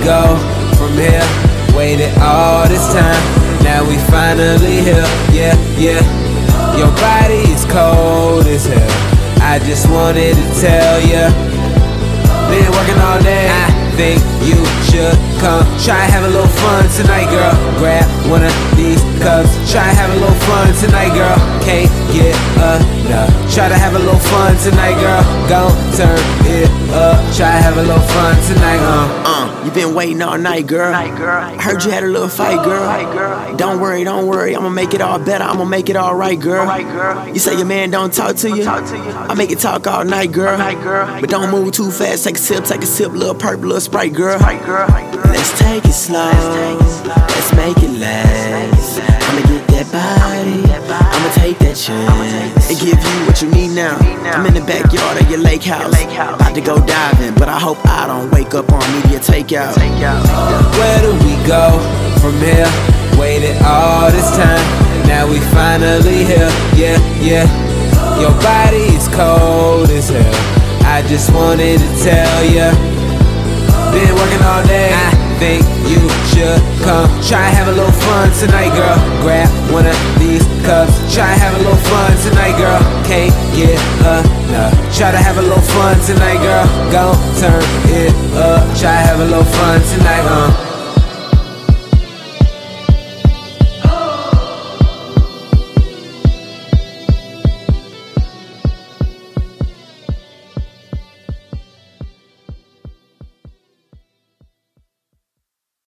go from here? Waited all this time, now we finally here. Yeah, yeah. Your body is cold as hell, I just wanted to tell ya. Been working all day, I think you should come. Try have a little fun tonight, girl. Grab one of these cups. Try have a little fun tonight, girl. Can't get enough. Try to have a little fun tonight, girl. Gon' turn it up. Try have a little fun tonight, You been waiting all night, girl. I heard you had a little fight, girl. Don't worry, I'ma make it all better. I'ma make it all right, girl. You say your man don't talk to you? I make it talk all night, girl. But don't move too fast. Take a sip, little purple, little Sprite, girl. Let's take it slow. Let's make it last. I'ma get that body. I'ma take that chance and give you what you need now. I'm in the backyard of your lake house, about to go diving, but I hope I don't wake up on media takeout. Where do we go from here? Waited all this time, now we finally here. Yeah, yeah. Your body is cold as hell, I just wanted to tell ya. Been working all day, I think you should come. Try have a little fun tonight, girl. Grab one of these cups. Try have a little fun tonight, girl. Can't get enough. Try to have a little fun tonight, girl. Gon' turn it up. Try have a little fun tonight,